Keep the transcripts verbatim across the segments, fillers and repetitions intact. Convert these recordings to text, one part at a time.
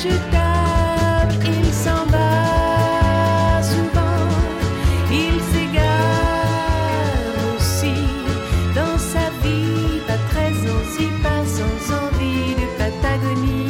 je tape, il s'en va souvent, il s'égare aussi dans sa vie, pas très si pas sans envie de Patagonie.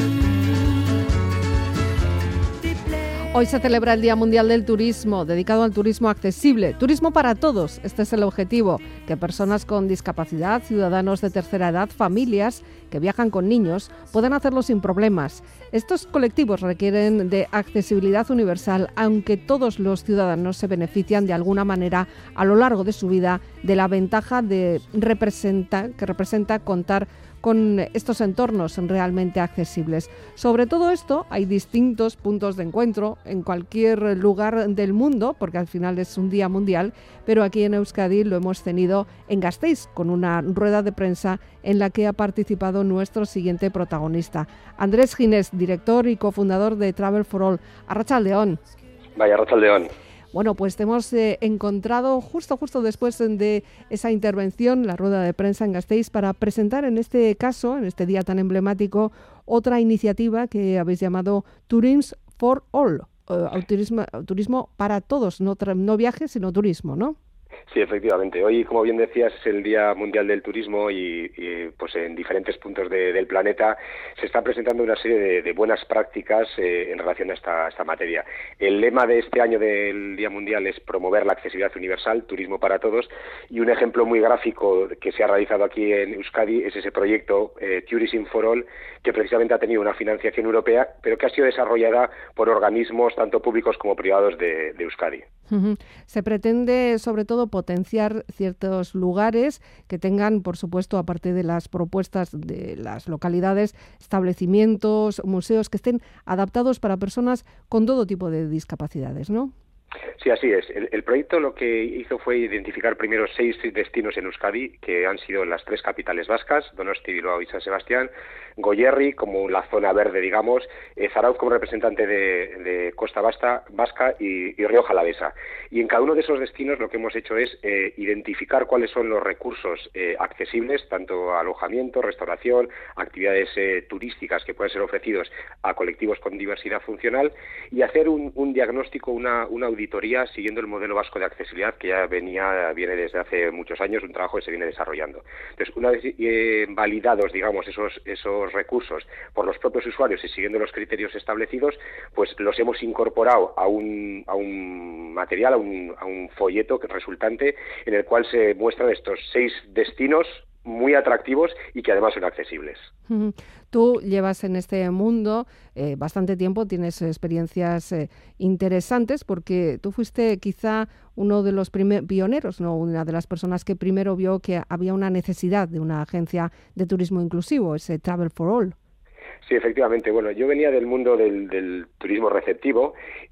Hoy se celebra el Día Mundial del Turismo, dedicado al turismo accesible. Turismo para todos, este es el objetivo, que personas con discapacidad, ciudadanos de tercera edad, familias que viajan con niños, puedan hacerlo sin problemas. Estos colectivos requieren de accesibilidad universal, aunque todos los ciudadanos se benefician de alguna manera a lo largo de su vida de la ventaja de representa, que representa contar con estos entornos realmente accesibles. Sobre todo esto hay distintos puntos de encuentro en cualquier lugar del mundo, porque al final es un día mundial, pero aquí en Euskadi lo hemos tenido en Gasteiz, con una rueda de prensa en la que ha participado nuestro siguiente protagonista, Andrés Ginés, director y cofundador de Travel for All. Arratsaldeon. Vaya, Arratsaldeon. Bueno, pues te hemos eh, encontrado justo justo después de esa intervención, la rueda de prensa en Gasteiz, para presentar en este caso, en este día tan emblemático, otra iniciativa que habéis llamado Tourism for All, uh, turismo, turismo para todos, no, tra- no viajes, sino turismo, ¿no? Sí, efectivamente. Hoy, como bien decías, es el Día Mundial del Turismo y, y pues en diferentes puntos de, del planeta se está presentando una serie de, de buenas prácticas eh, en relación a esta, esta materia. El lema de este año del Día Mundial es promover la accesibilidad universal, turismo para todos, y un ejemplo muy gráfico que se ha realizado aquí en Euskadi es ese proyecto eh, Tourism for All, que precisamente ha tenido una financiación europea, pero que ha sido desarrollada por organismos tanto públicos como privados de, de Euskadi. Uh-huh. Se pretende, sobre todo, potenciar ciertos lugares que tengan, por supuesto, aparte de las propuestas de las localidades, establecimientos, museos que estén adaptados para personas con todo tipo de discapacidades, ¿no? Sí, así es. El, el proyecto lo que hizo fue identificar primero seis destinos en Euskadi, que han sido las tres capitales vascas, Donosti, Bilbao y San Sebastián, Goierri como la zona verde, digamos, eh, Zarautz como representante de, de Costa Vasca, Vasca y, y Rioja Alavesa. Y en cada uno de esos destinos lo que hemos hecho es eh, identificar cuáles son los recursos eh, accesibles, tanto alojamiento, restauración, actividades eh, turísticas que pueden ser ofrecidos a colectivos con diversidad funcional, y hacer un, un diagnóstico, una, una auditoría siguiendo el modelo vasco de accesibilidad que ya venía viene desde hace muchos años, un trabajo que se viene desarrollando. Entonces, una vez eh, validados, digamos, esos esos recursos por los propios usuarios y siguiendo los criterios establecidos, pues los hemos incorporado a un a un material, a un, a un folleto resultante en el cual se muestran estos seis destinos muy atractivos y que además son accesibles. Uh-huh. Tú llevas en este mundo eh, bastante tiempo, tienes experiencias eh, interesantes, porque tú fuiste quizá uno de los primer, pioneros, no una de las personas que primero vio que había una necesidad de una agencia de turismo inclusivo, ese Travel for All. Sí, efectivamente. Bueno, yo venía del mundo del, del turismo receptivo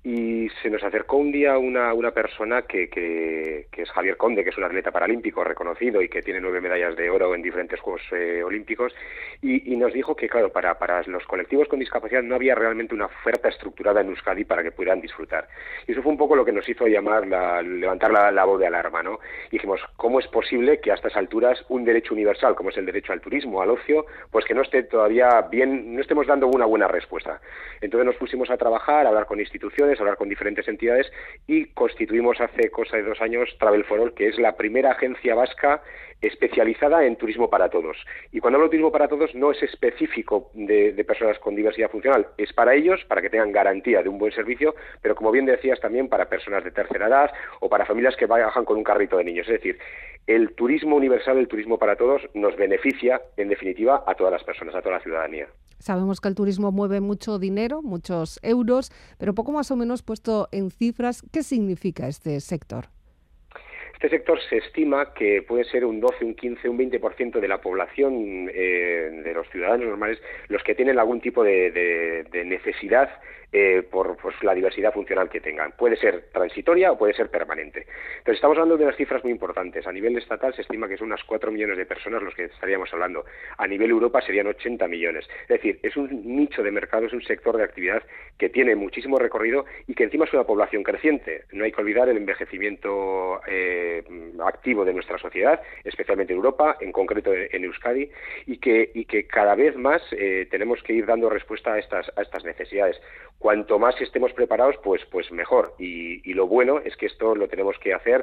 y se nos acercó un día una, una persona que, que, que es Javier Conde, que es un atleta paralímpico reconocido y que tiene nueve medallas de oro en diferentes Juegos eh, Olímpicos, y, y nos dijo que, claro, para, para los colectivos con discapacidad no había realmente una oferta estructurada en Euskadi para que pudieran disfrutar. Y eso fue un poco lo que nos hizo llamar, la, levantar la, la voz de alarma, ¿no? Y dijimos, ¿cómo es posible que a estas alturas un derecho universal, como es el derecho al turismo, al ocio, pues que no esté todavía bien, no estemos dando una buena respuesta? Entonces nos pusimos a trabajar, a hablar con instituciones, a hablar con diferentes entidades y constituimos hace cosa de dos años Travel for All, que es la primera agencia vasca especializada en turismo para todos. Y cuando hablo de turismo para todos no es específico de, de personas con diversidad funcional, es para ellos, para que tengan garantía de un buen servicio, pero como bien decías también para personas de tercera edad o para familias que viajan con un carrito de niños. Es decir, el turismo universal, el turismo para todos, nos beneficia, en definitiva, a todas las personas, a toda la ciudadanía. Sabemos que el turismo mueve mucho dinero, muchos euros, pero poco más o menos puesto en cifras, ¿qué significa este sector? Este sector se estima que puede ser un doce, un quince, un veinte por ciento de la población, eh, de los ciudadanos normales, los que tienen algún tipo de, de, de necesidad eh, por pues, la diversidad funcional que tengan. Puede ser transitoria o puede ser permanente. Entonces estamos hablando de unas cifras muy importantes. A nivel estatal se estima que son unas cuatro millones de personas los que estaríamos hablando. A nivel Europa serían ochenta millones. Es decir, es un nicho de mercado, es un sector de actividad que tiene muchísimo recorrido y que encima es una población creciente. No hay que olvidar el envejecimiento eh, eh, activo de nuestra sociedad, especialmente en Europa, en concreto en Euskadi, y que, y que cada vez más eh, tenemos que ir dando respuesta a estas, a estas necesidades. Cuanto más estemos preparados, pues, pues mejor. Y, y lo bueno es que esto lo tenemos que hacer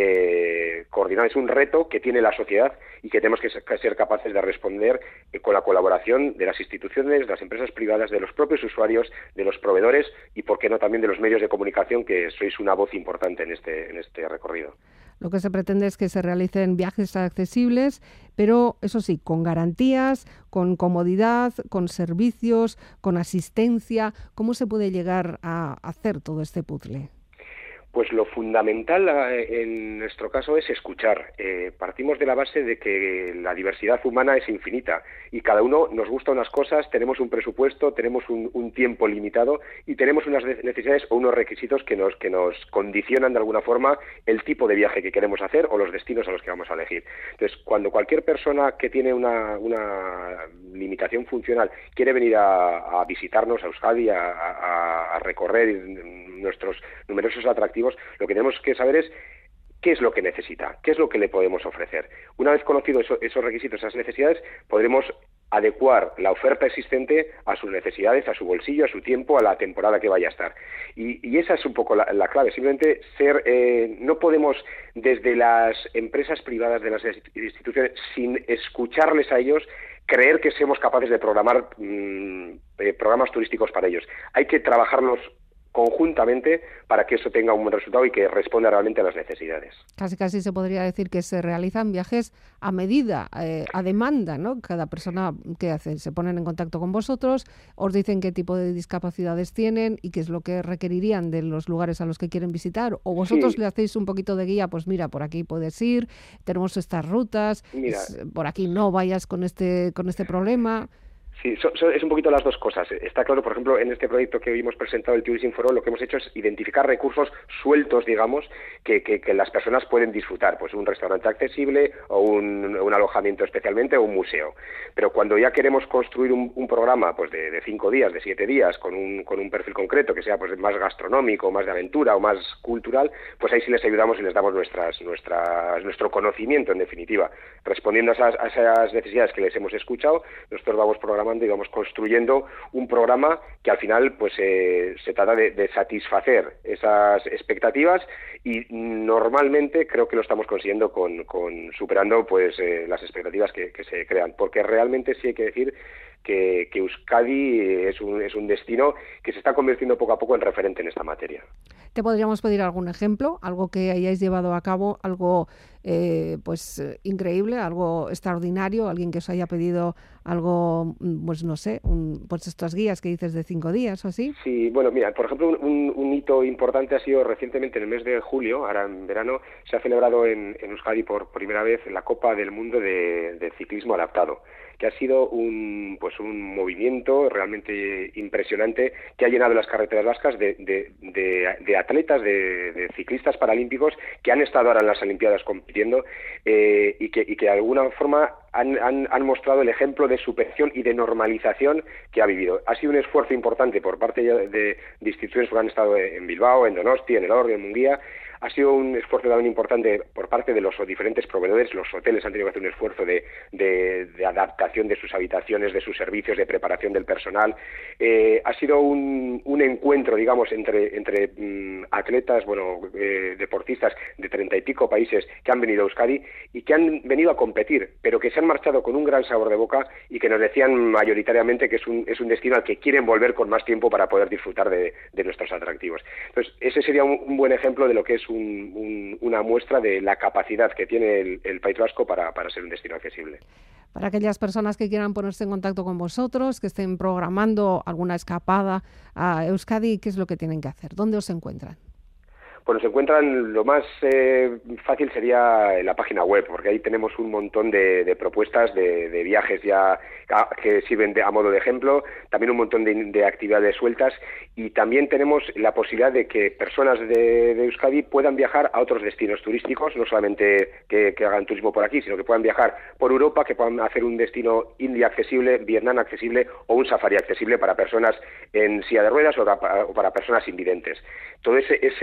eh, coordinado. Es un reto que tiene la sociedad y que tenemos que ser capaces de responder eh, con la colaboración de las instituciones, de las empresas privadas, de los propios usuarios, de los proveedores y, por qué no, también de los medios de comunicación, que sois una voz importante en este, en este recorrido. Lo que se pretende es que se realicen viajes accesibles, pero eso sí, con garantías, con comodidad, con servicios, con asistencia. ¿Cómo se puede llegar a hacer todo este puzzle? Pues lo fundamental en nuestro caso es escuchar. Eh, partimos de la base de que la diversidad humana es infinita y cada uno nos gusta unas cosas, tenemos un presupuesto, tenemos un, un tiempo limitado y tenemos unas necesidades o unos requisitos que nos, que nos condicionan de alguna forma el tipo de viaje que queremos hacer o los destinos a los que vamos a elegir. Entonces, cuando cualquier persona que tiene una, una limitación funcional quiere venir a, a visitarnos a Euskadi, a, a, a recorrer nuestros numerosos atractivos, lo que tenemos que saber es qué es lo que necesita, qué es lo que le podemos ofrecer. Una vez conocidos eso, esos requisitos, esas necesidades, podremos adecuar la oferta existente a sus necesidades, a su bolsillo, a su tiempo, a la temporada que vaya a estar. Y, y esa es un poco la, la clave, simplemente ser, eh, no podemos desde las empresas privadas, de las instituciones, sin escucharles a ellos, creer que seamos capaces de programar mmm, eh, programas turísticos para ellos. Hay que trabajarlos conjuntamente para que eso tenga un buen resultado y que responda realmente a las necesidades. Casi casi se podría decir que se realizan viajes a medida, eh, a demanda, ¿no? Cada persona que hace, se ponen en contacto con vosotros, os dicen qué tipo de discapacidades tienen y qué es lo que requerirían de los lugares a los que quieren visitar, o vosotros sí. Le hacéis un poquito de guía, pues mira, por aquí puedes ir, tenemos estas rutas, es, por aquí no vayas con este con este problema. Sí, so, so, es un poquito las dos cosas. Está claro, por ejemplo, en este proyecto que hoy hemos presentado, el Tourism for All, lo que hemos hecho es identificar recursos sueltos, digamos, que, que, que las personas pueden disfrutar, pues un restaurante accesible o un, un alojamiento especialmente o un museo. Pero cuando ya queremos construir un, un programa pues de, de cinco días, de siete días, con un, con un perfil concreto, que sea pues más gastronómico, más de aventura o más cultural, pues ahí sí les ayudamos y les damos nuestras, nuestras, nuestro conocimiento, en definitiva. Respondiendo a esas, a esas necesidades que les hemos escuchado, nosotros vamos programando y vamos construyendo un programa que al final pues eh, se trata de, de satisfacer esas expectativas y normalmente creo que lo estamos consiguiendo con, con superando pues eh, las expectativas que, que se crean, porque realmente sí hay que decir que, que Euskadi es un, es un destino que se está convirtiendo poco a poco en referente en esta materia. ¿Te podríamos pedir algún ejemplo, algo que hayáis llevado a cabo, algo eh, pues eh, increíble, algo extraordinario, alguien que os haya pedido algo, pues no sé, un, pues estas guías que dices de cinco días o así? Sí, bueno, mira, por ejemplo, un, un hito importante ha sido recientemente en el mes de julio, ahora en verano, se ha celebrado en, en Euskadi por primera vez la Copa del Mundo de, de Ciclismo Adaptado, que ha sido un pues un movimiento realmente impresionante que ha llenado las carreteras vascas de, de, de, de atletas, de, de ciclistas paralímpicos que han estado ahora en las Olimpiadas compitiendo eh, y, que, y que de alguna forma han, han, han mostrado el ejemplo de superación y de normalización que ha vivido. Ha sido un esfuerzo importante por parte de, de instituciones que han estado en Bilbao, en Donosti, en Elorrio, en Munguía. Ha sido un esfuerzo también importante por parte de los diferentes proveedores. Los hoteles han tenido que hacer un esfuerzo de, de, de adaptación de sus habitaciones, de sus servicios, de preparación del personal. Eh, ha sido un, un encuentro, digamos, entre, entre um, atletas, bueno, eh, deportistas de treinta y pico países que han venido a Euskadi y que han venido a competir, pero que se han marchado con un gran sabor de boca y que nos decían mayoritariamente que es un, es un destino al que quieren volver con más tiempo para poder disfrutar de, de nuestros atractivos. Entonces, ese sería un, un buen ejemplo de lo que es Un, un, una muestra de la capacidad que tiene el, el País Vasco para, para ser un destino accesible. Para aquellas personas que quieran ponerse en contacto con vosotros, que estén programando alguna escapada a Euskadi, ¿qué es lo que tienen que hacer? ¿Dónde os encuentran? Bueno, se encuentran, lo más eh, fácil sería en la página web, porque ahí tenemos un montón de, de propuestas de, de viajes ya a, que sirven de, a modo de ejemplo, también un montón de, de actividades sueltas y también tenemos la posibilidad de que personas de, de Euskadi puedan viajar a otros destinos turísticos, no solamente que, que hagan turismo por aquí, sino que puedan viajar por Europa, que puedan hacer un destino India accesible, Vietnam accesible o un safari accesible para personas en silla de ruedas o para, o para personas invidentes. Todo ese, ese esa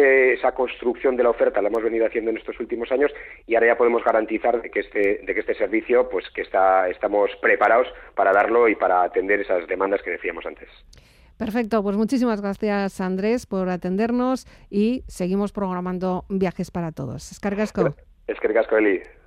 esa construcción de la oferta la hemos venido haciendo en estos últimos años y ahora ya podemos garantizar de que este, de que este servicio, pues que está, estamos preparados para darlo y para atender esas demandas que decíamos antes. Perfecto, pues muchísimas gracias, Andrés, por atendernos y seguimos programando viajes para todos. Eskerrik asko. Eskerrik asko, Eli.